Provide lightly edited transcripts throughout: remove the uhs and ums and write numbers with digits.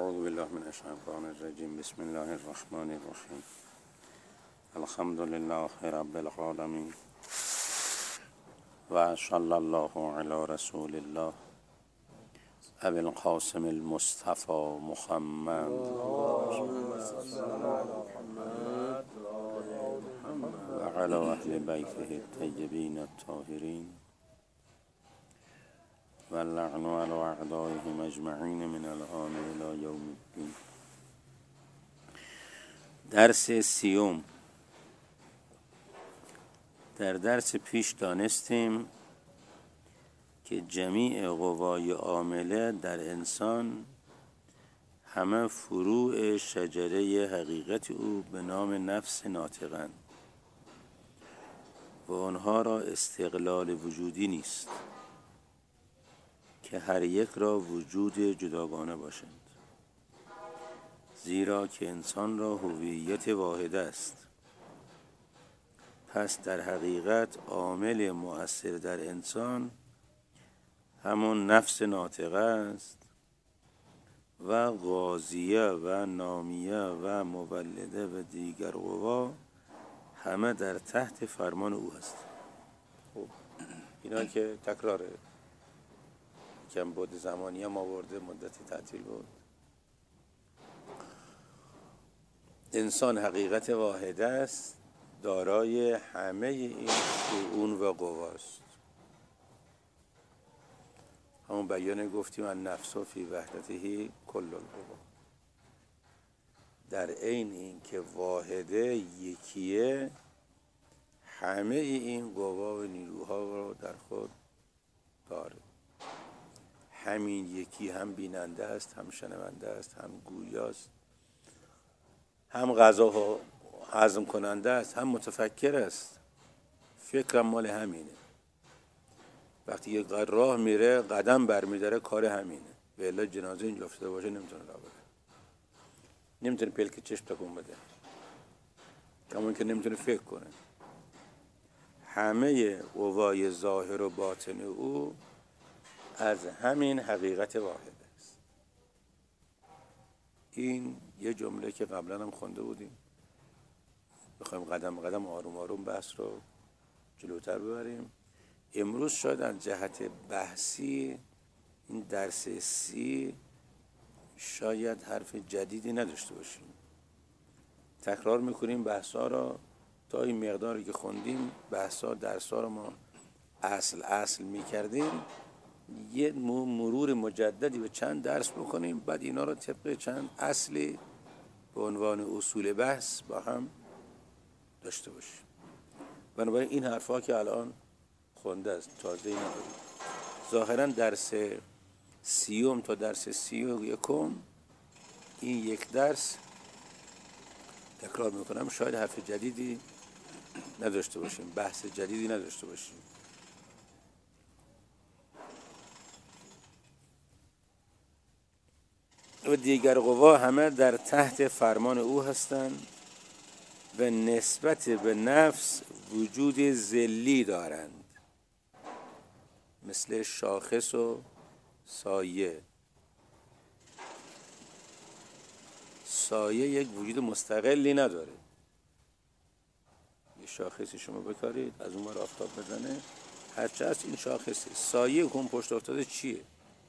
اعوذ بالله من الشیطان الرجیم. بسم الله الرحمن الرحیم. الحمد لله رب العالمین و صلی الله علی رسول الله ابی القاسم المصطفى محمد و علی اهل بیته الطیبین الطاهرین و اللعن علی اعدائهم اجمعین من الآن الی یوم الدین. درس سیوم. در درس پیش دانستیم که جمیع قوای عامله در انسان همه فروع شجره حقیقت او به نام نفس ناطقند و آنها را استقلال وجودی نیست که هر یک را وجود جداگانه باشند، زیرا که انسان را هویت واحد است. پس در حقیقت عامل مؤثر در انسان همون نفس ناطقه است و غازیه و نامیه و مولده و دیگر قوا همه در تحت فرمان او هست. خب اینا که تکراره کم بود زمانی هم آورده، مدتی تعطیل بود. انسان حقیقت واحد است، دارای همه این شؤون و قواست. همون بیان گفتیم النفس فی وحدته کل القوا. در عین این که واحده یکیه، همه این قوا و نیروها رو در خود داره. همین یکی هم بیننده است، هم شنونده است، هم گویاست، هم غذا هضم کننده است، هم متفکر است. فکرم مال همینه. وقتی یک راه میره قدم برمیداره کار همینه. به الا جنازه اینجا افتاده باشه نمیتونه راه بره، نمیتونه پلک چشم تکون بده، کما که نمیتونه فکر کنه. همه قوای ظاهر و باطن او از همین حقیقت واحد است. این یه جمله که قبلا هم خونده بودیم. بخوایم قدم قدم آروم آروم بحث رو جلوتر ببریم. امروز شاید از جهت بحثی این درس سی شاید حرف جدیدی نداشته باشیم. تکرار میکنیم بحثا را تا این مقداری که خوندیم. بحثا درسا رو ما اصل میکردیم. یه مرور مجددی به چند درس بکنیم، بعد اینا رو طبق چند اصلی به عنوان اصول بحث با هم داشته باشیم. بنابراین این حرفا که الان خونده است تازه نداریم. ظاهرا درس سیوم تا درس 31 این یک درس تکرار میکنم، شاید حرف جدیدی نداشته باشیم، بحث جدیدی نداشته باشیم. و دیگر قوا همه در تحت فرمان او هستند و نسبت به نفس وجود ظلی دارند، مثل شاخص و سایه. سایه یک وجود مستقلی نداره. یه شاخصی شما بکارید از اون ور آفتاب بزنه، هرچه هست این شاخصه. سایه که اون پشت افتاده چیه؟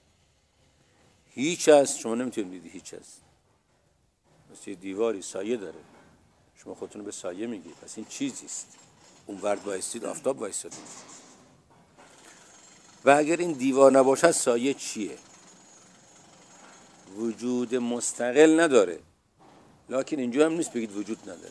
هیچ هست. شما نمیتونید دیدی هیچ هست. مثل دیواری سایه داره، شما خودتون به سایه میگید، پس این چیزیست. اون ورد بایستید آفتاب بایستید. و اگر این دیوار نباشد سایه چیه؟ وجود مستقل نداره. لکن اینجا هم نیست بگید وجود نداره.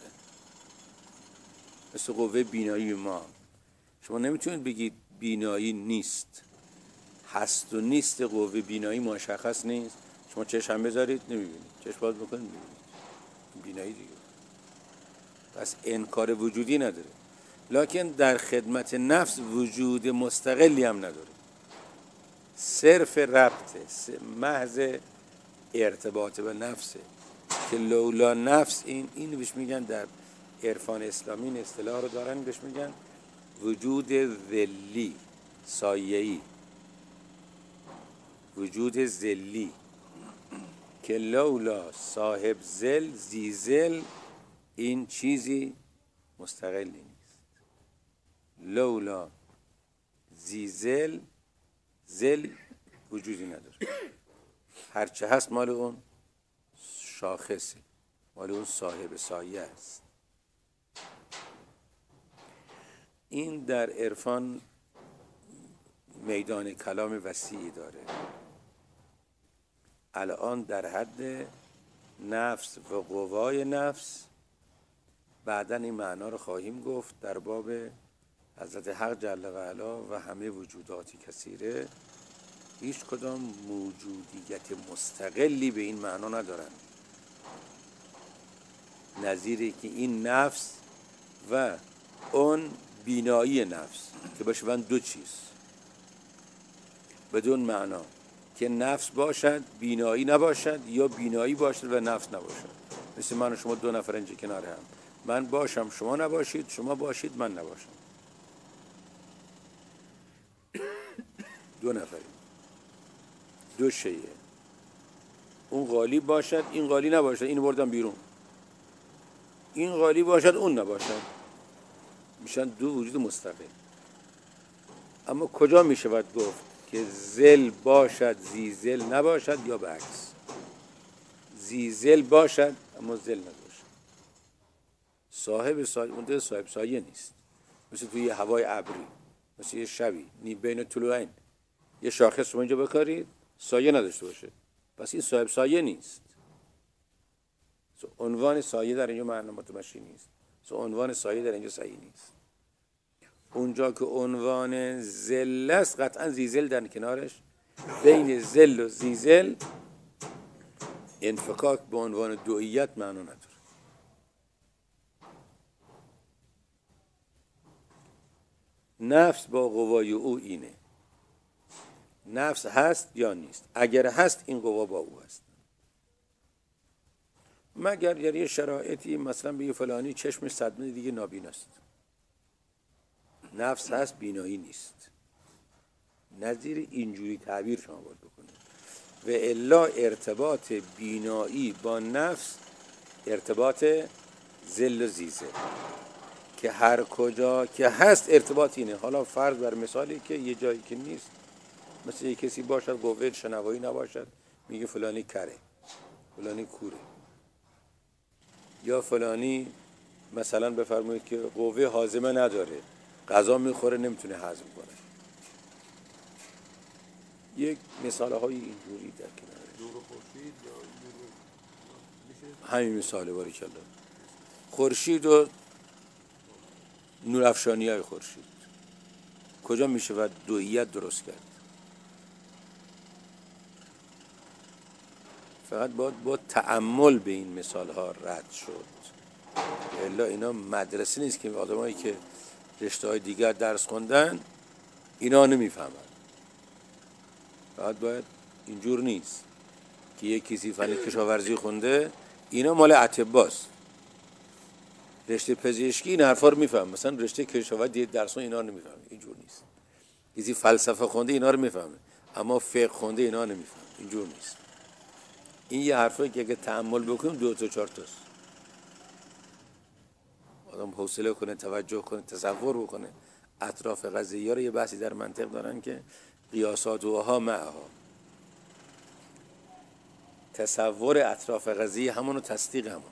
مثل قوه بینایی ما، شما نمیتونید بگید بینایی نیست. هست و نیست قوه بینایی مشخص نیست. شما چشم بذارید نمیبینید، چشم باز بکنید میبینید. بینایی دیگه. پس انکار وجودی نداره. لکن در خدمت نفس وجود مستقلی هم نداره. صرف ربطه، محض ارتباط به نفسه که لولا نفس این بهش میگن در عرفان اسلامی این اصطلاح رو دارن، بهش میگن وجود ذلی، سایه‌ای. وجود ذلی که لولا صاحب ذل ذی ذل این چیزی مستقلی نیست. لولا ذی ذل ذل وجودی نداره، هرچه هست مال اون شاخصه، مال اون صاحب سایه است. این در عرفان میدان کلام وسیعی داره. الان در حد نفس و قوای نفس، بعدن این معنا رو خواهیم گفت در باب حضرت حق جل و علا و همه وجوداتی کثیره. هیچ کدام موجودیت مستقلی به این معنا ندارن، نظیری که این نفس و اون بینایی نفس که باشن دو چیز، بدون معنا که نفس باشد بینایی نباشد، یا بینایی باشد و نفس نباشد. مثل من و شما دو نفر اینجا کنار هم، من باشم شما نباشید، شما باشید من نباشم، دو نفریم، دو شیء، اون غالب باشد این غالب نباشد، اینو بردم بیرون، این غالب باشد اون نباشد، میشن دو وجود مستقل. اما کجا میشود گفت که ذل باشد ذی ذل نباشد، یا برعکس ذی ذل باشد اما ذل نباشد؟ صاحب سایه اون صاحب سایه نیست، مثل توی هوای ابری، مثل یه شبی بین طلوعین یه شاخص شما اینجا بکارید سایه نداشته باشه، پس این صاحب سایه نیست. عنوان سایه در اینجا معنی متمشی نیست، عنوان سایه در اینجا صحیح نیست. اونجا که عنوان ذل است قطعا زیزل در کنارش، بین ذل و زیزل انفکاک به عنوان دوئیت معنا نداره. نفس با قوای او اینه، نفس هست یا نیست؟ اگر هست این قوا با او هست، مگر در یه شرایطی مثلا به یه فلانی چشم صدمه دیگه نابیناست، نفس هست بینایی نیست، نظیر اینجوری تعبیر شما باید بکنید. و الا ارتباط بینایی با نفس ارتباط ذل و زیزل که هر کجا که هست ارتباط اینه. حالا فرض بر مثالی که یه جایی که نیست، مثل یه کسی باشد قوه شنوایی نباشد، میگه فلانی کره، فلانی کوره، یا فلانی مثلا بفرمایید که قوه هاضمه نداره، غذا میخوره نمیتونه هضم کنه. یک مثال های اینجوری در کنار همین مثاله باریکالله، خورشید و نورافشانی های خورشید کجا میشه و دوئیت درست کرد؟ فقط با تأمل به این مثال ها رد شد. الا اینا مدرسه نیست که آدمایی که رشته های دیگر درس خوندن اینا نمیفهمن. فقط باید اینجور نیست که یک کسی فن کشاورزی خونده اینا مال اطباست، رشته پزشکی این حرفا رو میفهم، مثلا رشته کشاورزی درس اینا رو نمیفهمه. اینجور نیست. کسی فلسفه خونده اینا رو میفهمه اما فقه خونده اینا نمیفهمه. اینجور نیست. این یه حرفایی که اگه تأمل بکنیم 2 تا 4 تاست، آدم حوصله کنه، توجه کنه، تصور بکنه. اطراف قضیه رو یه بحثی در منطق دارن که قیاسات و ها معها، تصور اطراف قضیه همون و تصدیق همون.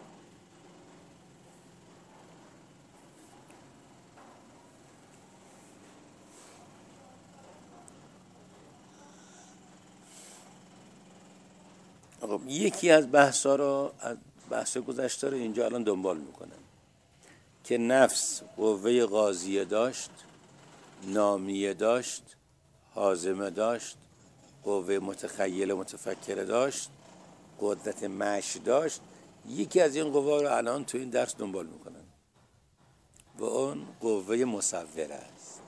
یکی از بحثا رو از بحث گذشته رو اینجا الان دنبال میکنم که نفس قوه قاضیه داشت، نامیه داشت، حازمه داشت، قوه متخیل متفکره داشت، قدرت مشی داشت. یکی از این قوا رو الان تو این درس دنبال میکنن و اون قوه مصوره است،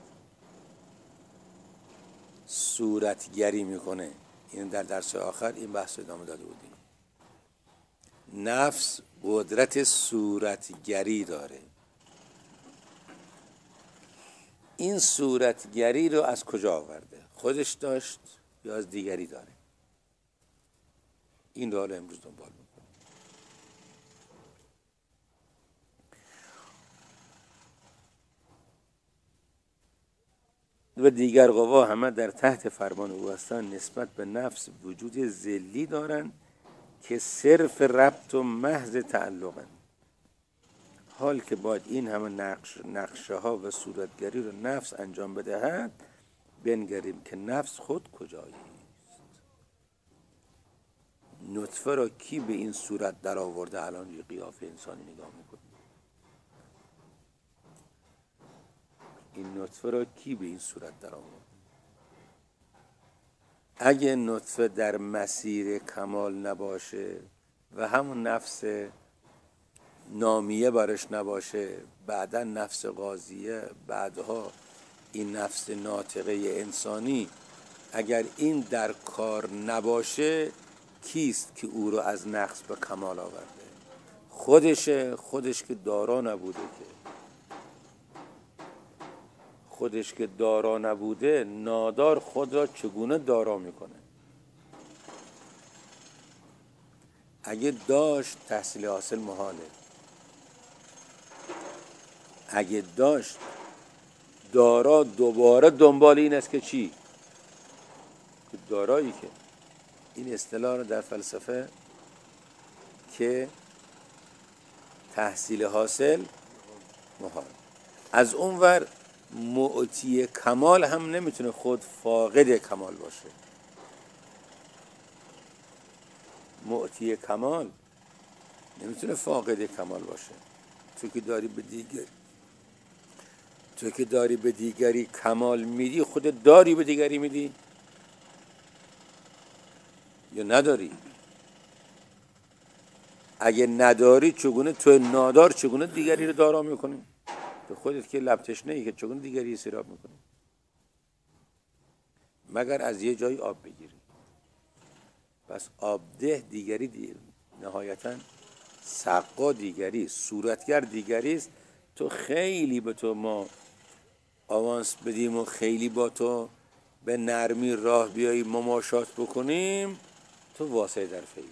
صورتگری میکنه. این در درس آخر این بحث ادامه داده بودیم. نفس قدرت صورتگری داره. این صورتگری رو از کجا آورده؟ خودش داشت یا از دیگری داره؟ این رو حالا امروز دنبال میکنیم. و دیگر قوا همه در تحت فرمان او هستند، نسبت به نفس وجود ذلی دارند که صرف ربط و محض تعلقند. حال که باید این همه نقشه ها و صورتگری رو نفس انجام بدهد، بنگریم که نفس خود کجایی است. نطفه را کی به این صورت در آورده؟ الان یه قیافه انسانی نگاه میکنه، این نطفه را کی به این صورت در آورده؟ اگه نطفه در مسیر کمال نباشه و همون نفس نامیه برش نباشه، بعدا نفس قاضیه، بعدها این نفس ناطقه انسانی، اگر این در کار نباشه، کیست که او رو از نقص به کمال آورده؟ خودشه. خودش که دارا نبوده، خودش که دارا نبوده، نادار خود را چگونه دارا میکنه؟ اگه داشت تحصیل حاصل محاله، اگه داشت دارا دوباره دنبال این است که چی؟ که دارایی که این اصطلاح رو در فلسفه که تحصیل حاصل محال. از اونور معطی کمال هم نمیتونه خود فاقد کمال باشه. معطی کمال نمیتونه فاقد کمال باشه. تو که داری به دیگری کمال میدی، خودت داری به دیگری میدی یا نداری؟ اگه نداری، چگونه تو نادار چگونه دیگری رو دارا میکنی؟ تو خودت که لب تشنه‌ای که چگونه دیگری سیراب میکنی؟ مگر از یه جایی آب بگیری. پس آبده دیگری نهایتاً سقا دیگری، صورتگر دیگری است. تو خیلی به تو ما آوانس بدیم و خیلی با تو به نرمی راه بیایی مماشات بکنیم، تو واسه در فیض.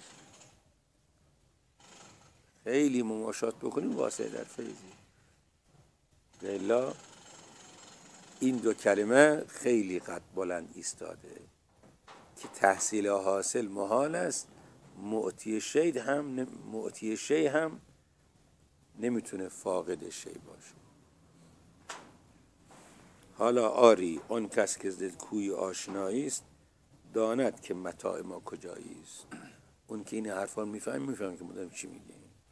خیلی مماشات بکنیم واسه در فیضی. لیلا این دو کلمه خیلی قد بلند ایستاده که تحصیل حاصل محال است، معطی شی هم نمیتونه فاقد شی باشه. حالا آری آن کس که زد کوی آشنایی است، داند که متاع ما کجایی است. اون که این حرفا میفهم که مدام چی میگه.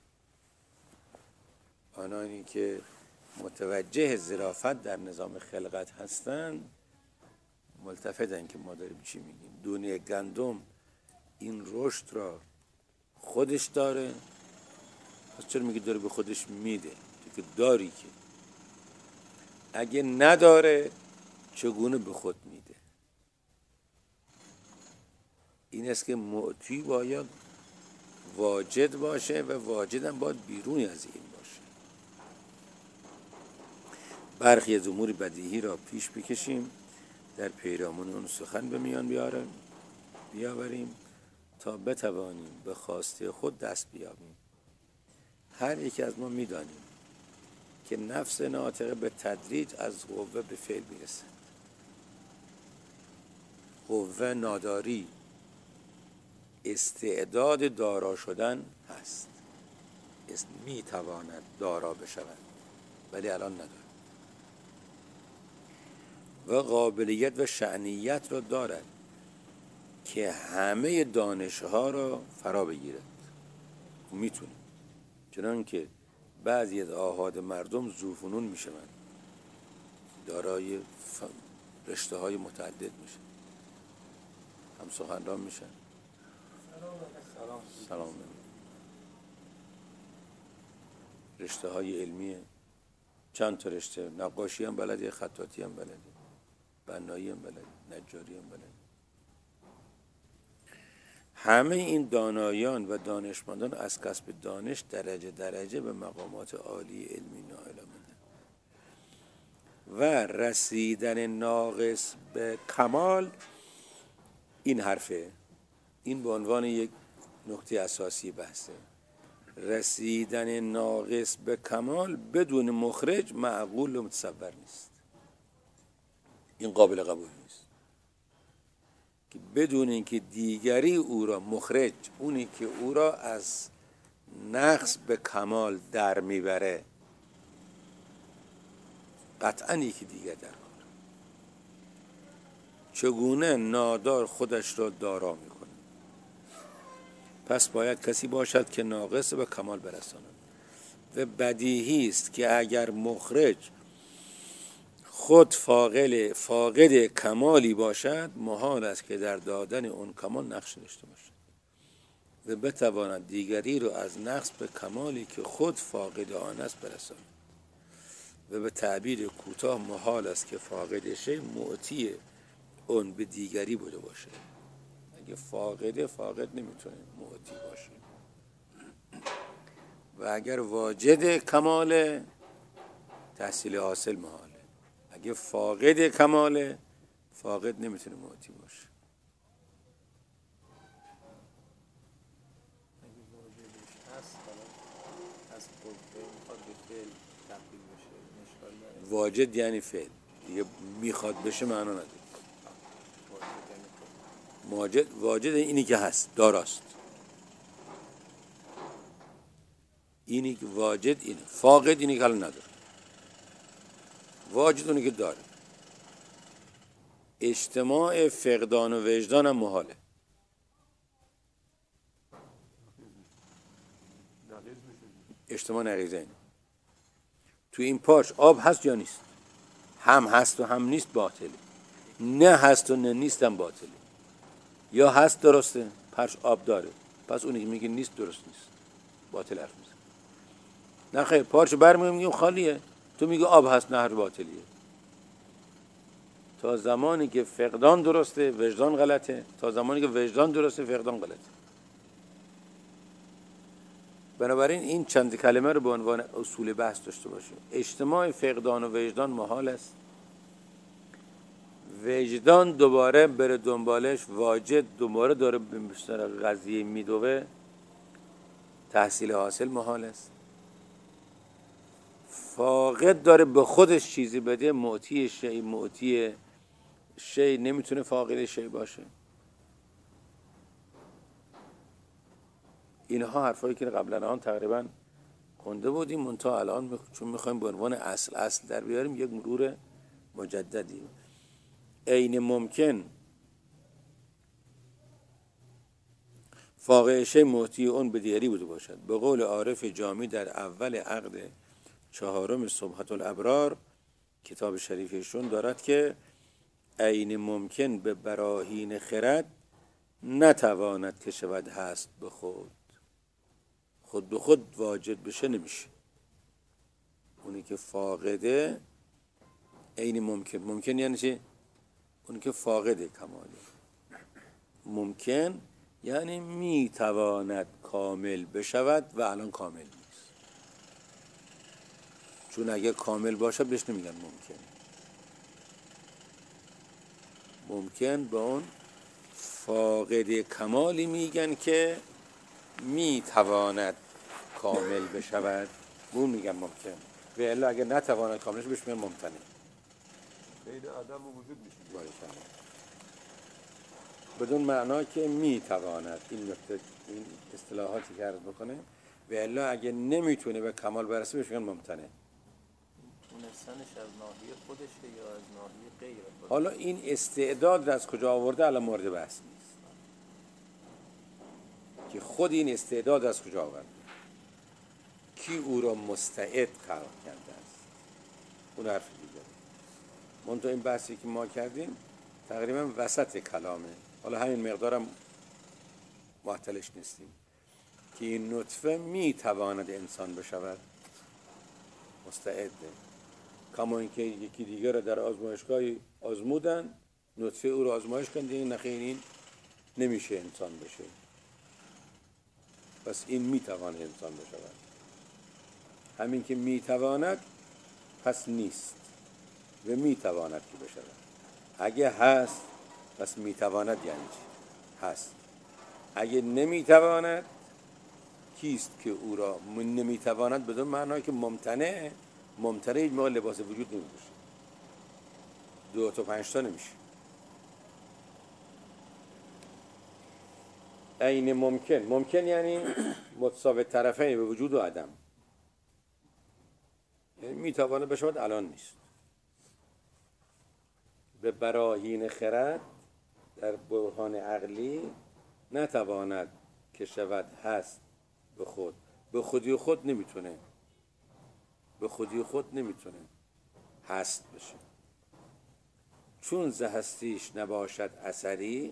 آنانی که متوجه ظرافت در نظام خلقت هستند ملتفتن که ما داریم چی میگیم. دونه گندم این رشد را خودش داره، پس چرا میگه داره به خودش میده؟ تو که داری. که اگه نداره چگونه به خود میده؟ این است که معطی باید واجد باشه و واجد هم باید بیرونی از این باشه. برخی از امور بدیهی را پیش بکشیم، در پیرامون اون سخن به میان بیاوریم تا بتوانیم به خواسته خود دست بیابیم. هر یک از ما میدانیم که نفس ناطقه به تدریج از قوه به فعل میرسد. قوه ناداری استعداد دارا شدن هست، میتواند دارا بشود ولی الان نداره و قابلیت و شأنیت را دارد که همه دانشها را فرا بگیرد. میتونه، چنانکه بعضی از آحاد مردم ذوفنون میشوند، دارای رشته های متعدد میشن، هم سخنران میشن. سلام. رشته های علمیه، چند تا رشته، نقاشی هم بلده، خطاطی هم بلده، بنایی هم بلده، نجاری هم بلده. همه این دانایان و دانشمندان از کسب دانش درجه به مقامات عالی علمی نائل آمدند و رسیدن ناقص به کمال این حرفه. این به عنوان یک نکته اساسی بحثه. رسیدن ناقص به کمال بدون مخرج معقول و متصور نیست. این قابل قبول نیست که بدون اینکه دیگری او را مخرج، اونی که او را از نقص به کمال در میبره، قطعا یکی دیگر در کار. چگونه نادار خودش را دارا میکنه؟ پس باید کسی باشد که ناقص به کمال برساند. و بدیهی است که اگر مخرج خود فاقد کمالی باشد، محال است که در دادن اون کمال نقش داشته باشد و بتواند دیگری را از نقص به کمالی که خود فاقد آن است برساند. و به تعبیر کوتاه محال است که فاقد شی معطی اون به دیگری بوده باشه. اگه فاقد نمیتونه معطی باشه. و اگر واجد کمال، تحصیل حاصل محاله. اگه فاقد کماله، فاقد نمیتونه معطی باشه. واجد یعنی فعل دیگه، میخواد بشه معنا نداره. واجد اینی که هست، داراست. اینی که واجد اینه. فاقد اینی که حالا نداره. واجد اونی که داره. اجتماع فقدان و وجدان هم محاله. اجتماع نقیضه اینه. تو این پارچ آب هست یا نیست؟ هم هست و هم نیست باطله. نه هست و نه نیست هم باطله. یا هست درسته، پارچ آب داره، پس اونی که میگه نیست درست نیست، باطل حرف میزنه. نه خیر، پارچ میگیم خالیه، تو میگه آب هست، نه، حرف باطلیه. تا زمانی که فقدان درسته وجدان غلطه، تا زمانی که وجدان درسته فقدان غلطه. بنابراین این چند کلمه رو به عنوان اصول بحث داشته باشیم. اجتماع فقدان و وجدان محال است. وجدان دوباره بره دنبالش، واجد دوباره داره به مشتر قضیه میدوه، تحصیل حاصل محال است. فاقد داره به خودش چیزی بده، معطی شی نمیتونه فاقد شی باشه. اینها حرفایی که قبلا آن تقریبا خونده بودیم، منتها الان چون میخوایم به عنوان اصل در بیاریم، یک مرور مجددی. عین ممکن فاقد شی معطی اون به دیگری بوده باشد. به قول عارف جامی در اول عقد 4 صبحة الابرار کتاب شریفشون دارد که عین ممکن به براهین خرد نتواند که شود هست به خود به خود واجد بشه نمیشه. اونی که فاقده عین ممکن یعنی چی؟ اونی که فاقد کماله. ممکن یعنی میتواند کامل بشود و الان کامل نیست. چون اگه کامل باشه بهش نمیگن ممکن به اون فاقد کمالی میگن که میتواند کامل بشود، اون میگن ممکن. و الا اگه نتواند کامل بشه بهش میگن ممتنع. غیر عدم وجود میشه. بدون معنا که میتواند. این اصطلاحاتی که عرض بکنه. و الا اگه نمیتونه به کمال برسه بهش میگن ممتنع. تونستنش از ناحیه خودشه یا از ناحیه غیر خودشه؟ حالا این استعداد از کجا آورده الان مورد بحث نیست که خود این استعداد از کجا آورده، کی او را مستعد خلق کرده است، اون حرف دیگه. منتها این بحثی که ما کردیم تقریبا وسط کلامه، حالا همین مقدارم معطلش نیستیم که این نطفه میتواند انسان بشود، مستعده. کما اینکه یکی دیگر را در آزمایشگاهی آزمودن، نطفه او را آزمایش کردن، دیگه نخیر این نمیشه انسان بشه، پس این میتواند انسان بشود. همین که میتواند پس نیست و میتواند که بشود. اگه هست پس میتواند یعنی چی؟ هست. اگه نمیتواند کیست که او را نمیتواند بدون معنای که ممتنع هیچ موقع لباس وجود نمیشه. 2 تا 5 تا نمیشه. عین ممکن یعنی متساوی طرفین به وجود و عدم، یعنی میتواند بشود الان نیست. به براهین خرد در برهان عقلی نتواند که شود هست به خود. به خودی خود نمیتونه، به خودی خود نمیتونه هست بشه. چون ز هستیش نباشد اثری،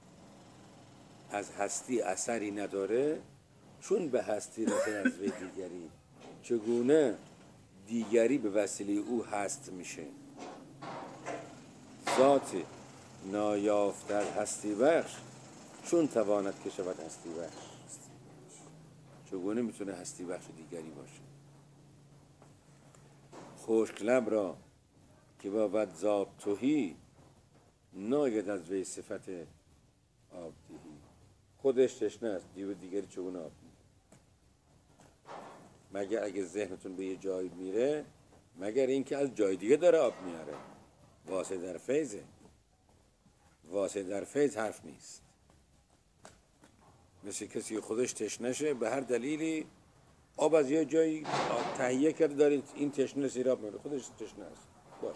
از هستی اثری نداره. چون به هستی رسد از وی دیگری، چگونه دیگری به وسیله او هست میشه. ذات نایافت در هستی بخش، چون تواند که شود هستی بخش. چگونه میتونه هستی بخش دیگری باشه؟ خشک لب را که بود زاب تهی، ناید از وی صفت آب دهی. خودش تشنه است، دیگری چگونه آب میده؟ مگر اگه ذهنتون به یه جایی میره، مگر اینکه از جای دیگه داره آب میاره. واسه در فیضه، واسه در فیض حرف نیست. مثل کسی که خودش تشنشه، به هر دلیلی آب از یه جایی تهیه کرده داره، این تشنه سیراب میاره، خودش تشنه است. باش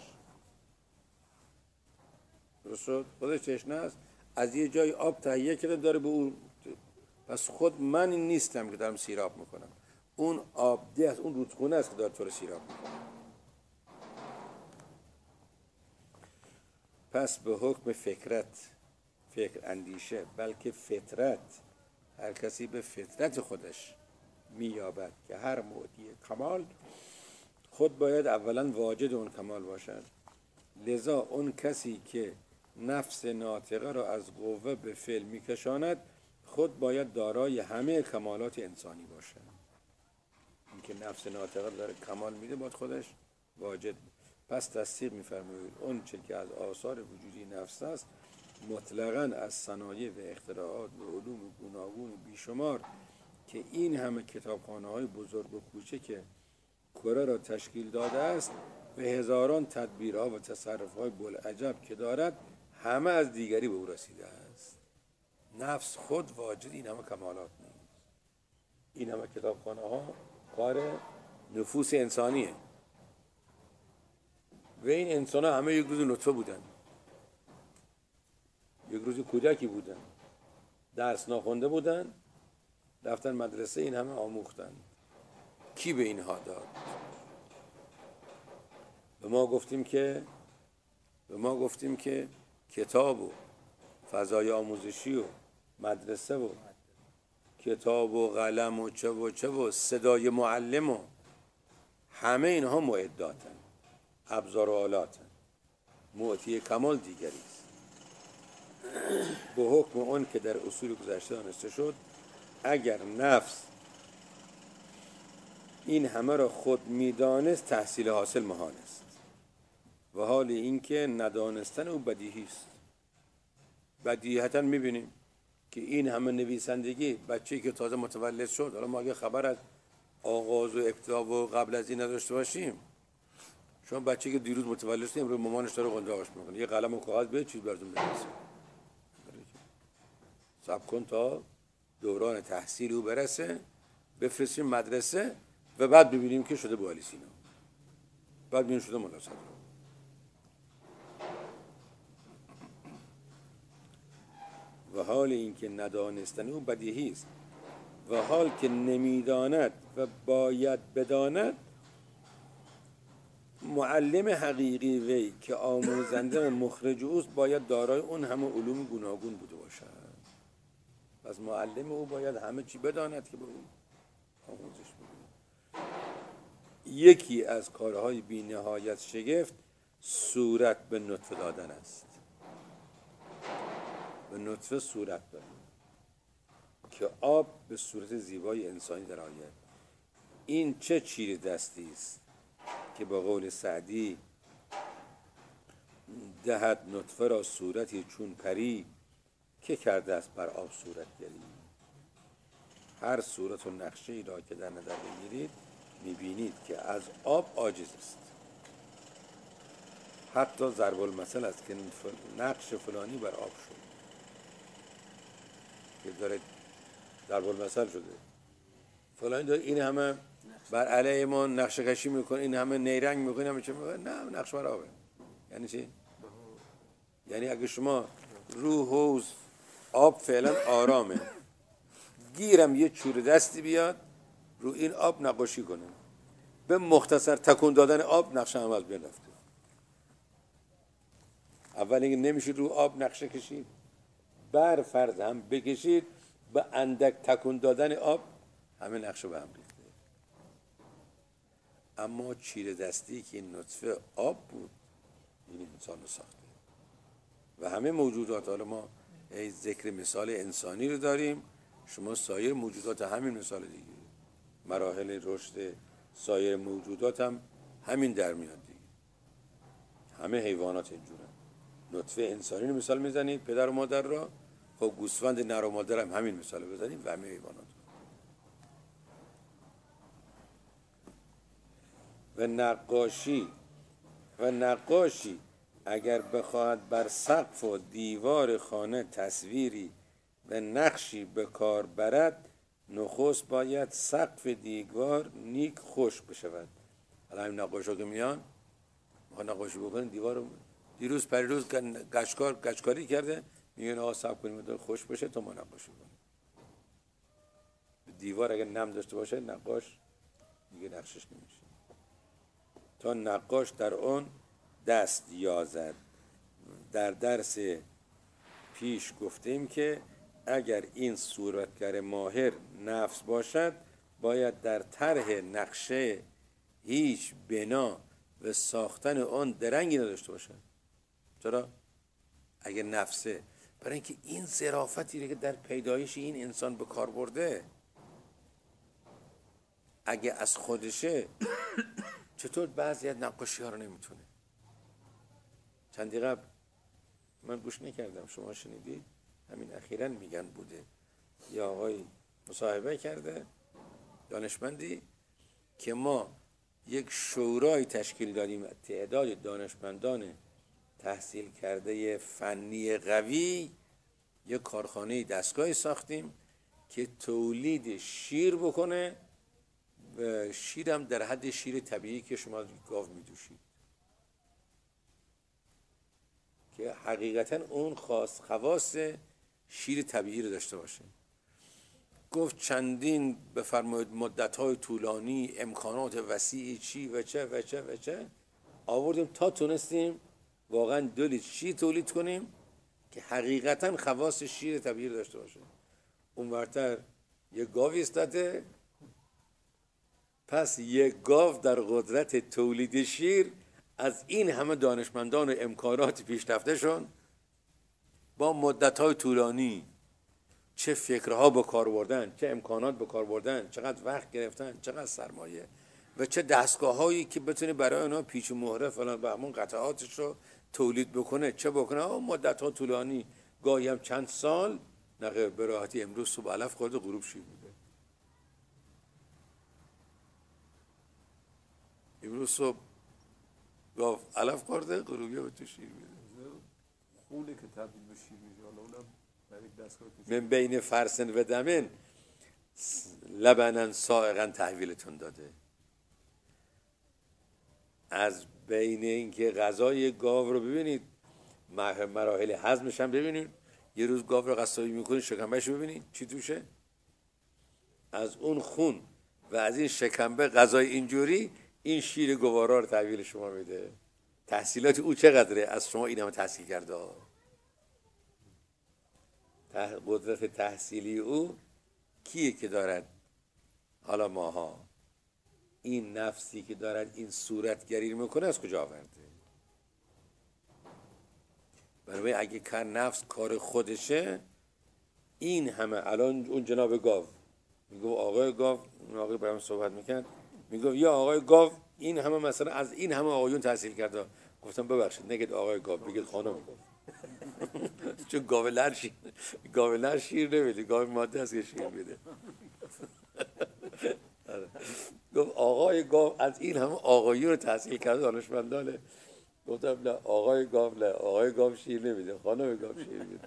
درست، خودش تشنه است، از یه جایی آب تهیه کرده داره به اون. پس خود من نیستم که دارم سیراب میکنم، اون آبده است، اون رودخونه است که داره تو رو سیراب میکنه. پس به حکم فکر اندیشه، بلکه فطرت، هر کسی به فطرت خودش مییابد که هر معدی کمال خود باید اولا واجد اون کمال باشد. لذا اون کسی که نفس ناطقه را از قوه به فعل میکشاند، خود باید دارای همه کمالات انسانی باشد. این که نفس ناطقه داره کمال میده، باید خودش واجد. پس تصدیق میفرمایید اون چه که از آثار وجودی نفس است، مطلقاً از صنایع و اختراعات و علوم گوناگون بیشمار که این همه کتابخانه‌های بزرگ و کوچک کره را تشکیل داده است و هزاران تدبیرها و تصرف‌های بوالعجب که دارد، همه از دیگری به او رسیده است. نفس خود واجد این همه کمالات نیست. این همه کتابخانه‌ها کار نفوس انسانیه و این انسان‌ها همه یک روز نطفه بودن، یک روز کودکی بودن، درس ناخونده بودن، رفتن مدرسه، این همه آموختن. کی به اینها داد؟ به ما گفتیم که کتاب و فضای آموزشی و مدرسه و کتاب و قلم و چه و صدای معلم و همه اینها معداتن، ابزار و آلاتن. معطی کمال دیگری است. به حکم اون که در اصول گذشته دانسته شد، اگر نفس این همه را خود میدانست، تحصیل حاصل محال است. و حال این که ندانستن او بدیهی است. بدیهی‌اً میبینیم که این همه نویسندگی، بچه‌ای که تازه متولد شد، حالا ما اگه خبر از آغاز و ابتدا و قبل از این نداشته باشیم، شما بچه‌ای که دیروز متولد شد امروز مامانش داره قنداقش میکنه، یه قلم و کاغذ به چیز براتون بنویسه. صبر کن تا دوران تحصیل او برسه، بفرستیم مدرسه و بعد ببینیم که شده با علی سینا، بعد ببینیم شده ملا صدرا. و حال این که ندانستن او بدیهی است و حال که نمیداند و باید بداند، معلم حقیقی وی که آموزنده و مخرج اوست باید دارای اون همه علوم گوناگون بوده باشد. پس معلم او باید همه چی بداند که به اون آموزش بده. یکی از کارهای بی نهایت شگفت صورت به نطفه دادن است. به نطفه صورت دادن که آب به صورت زیبای انسانی در آید. این چه چیر دستی است که با قول سعدی دهد نطفه را صورتی چون پری، که کرده است بر آب صورتگری. هر صورت و نقشه ای را که در نظر بگیرید میبینید که از آب عاجز است. حتی ضرب المثل است که نقش فلانی بر آب شد، که داره ضرب المثل شده، فلانی داره این همه بر علیه ما نقشه کشی میکنه، این همه نیرنگ میکنه، همه چه میکنه، نه نقش بر آبه. یعنی چی؟ یعنی اگه شما رو حوض آب فعلا آرامه، گیرم یه چوره دستی بیاد رو این آب نقاشی کنه، به مختصر تکون دادن آب نقشه هم از بین رفته. اول اینکه نمیشه رو آب نقشه کشید، بر فرض هم بکشید به اندک تکون دادن آب همه نقشه به هم ریخته. اما چیره دستی که این نطفه آب بود این انسان رو ساخته. و همه موجودات، حالا ما ذکر مثال انسانی رو داریم، شما سایر موجودات همین مثال دیگه، مراحل رشد سایر موجودات هم همین در میاد دیگه. همه حیوانات اینجورن. نطفه انسانی رو مثال میزنید، پدر و مادر را، خب گوسفند نر و مادر هم همین مثال رو بزنید و همه حیوانات. و نقاشی اگر بخواهد بر سقف و دیوار خانه تصویری و نقشی به کار برد، نخست باید سقف دیوار نیک خوش بشود. حالا همین نقاشا که میان میخوان نقاشی بکنن دیوار رو، دیروز پریروز گچکاری کرده، میگن آقا صبر کنیم خوش بشه تا ما نقاشی کنیم. دیوار اگر نم داشته باشه نقاش میگه نقشش نمیشه، تا نقاش در اون دست یازد. در درس پیش گفتیم که اگر این صورتگر ماهر نفس باشد، باید در طرح نقشه هیچ بنا و ساختن آن درنگی نداشته باشد. چرا؟ اگر نفسه، برای اینکه این ظرافتی که در پیدایش این انسان به کار برده اگه از خودشه، چطور بعضی از نقاشی ها رو نمیتونه؟ چندی قبل من گوش نکردم، شما شنیدید؟ همین اخیراً میگن بوده، یا آقای مصاحبه کرده دانشمندی که ما یک شورای تشکیل دادیم، تعداد دانشمندان تحصیل کرده فنی قوی، یک کارخانه دستگاهی ساختیم که تولید شیر بکنه، و شیرم در حد شیر طبیعی که شما گاو میدوشید، که حقیقتا اون خواص شیر طبیعی رو داشته باشه. گفت چندین بفرمایید مدت‌های طولانی، امکانات وسیعی، چی و چه و چه و چه آوردیم تا تونستیم واقعا 2 لیتر شیر تولید کنیم که حقیقتا خواص شیر طبیعی رو داشته باشه. اون ورتر یک گاوی استاده، پس یک گاو در قدرت تولید شیر از این همه دانشمندان و امکانات پیشرفته‌شون با مدت‌های طولانی چه فکرها به کار بردن، چه امکانات به کار بردن، چقدر وقت گرفتن، چقدر سرمایه و چه دستگاه‌هایی که بتونه برای اونا پیچ و مهره فلان بهمون قطعاتش رو تولید بکنه، چه بکنه. مدت‌ها طولانی، گاهی هم چند سال. نه به راحتی امروز صبح علف خورده غروب شیر میده. امروز صبح گاو علف خورده غروبی به تو شیر میده. خونه که تبدیل به شیر میشه، حالا اونم در یک دستگاه من بین فرسن و دمن لبنن سائغا تحویلتون داده. از بین اینکه غذای گاو رو ببینید، مراحل هضمش هم ببینید، یه روز گاو رو قصابی میکنید شکمبهش ببینید چی توشه، از اون خون و از این شکمبه غذای اینجوری این شیر گوارا رو تحویل شما میده. تحصیلات او چقدره؟ از شما این همه تحصیل کرده. قدرت تحصیلی او کیه که دارد؟ حالا ماها این نفسی که دارد این صورتگری میکنه از کجا آورده؟ برای اگه کار نفس کار خودشه، این همه الان اون جناب گاو میگه آقای گاو، اون آقای برام صحبت میکرد، میگه یا آقای گاو این همه مثلا از این همه آقایون تحصیل کرده. گفتم ببخشید نگید آقای گاو، بگید خانم گاو چون گاو لرشی گاو نر شیر نمیده، گاو ماده است که شیر میده. آره. گفت آقای گاو از این همه آقایی رو تحصیل کرده دانشمندانه. گفتم نه آقای گاو نه، آقای گاو شیر نمیده، خانم گاو شیر میده.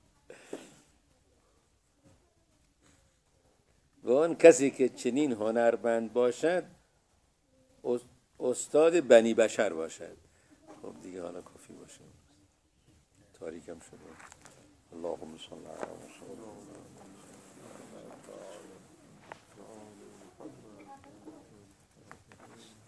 و آن کسی که چنین هنرمند باشد استاد بنی بشر باشد. خب دیگه حالا کافی باشه، تاریکم شده. اللهم صل علی محمد.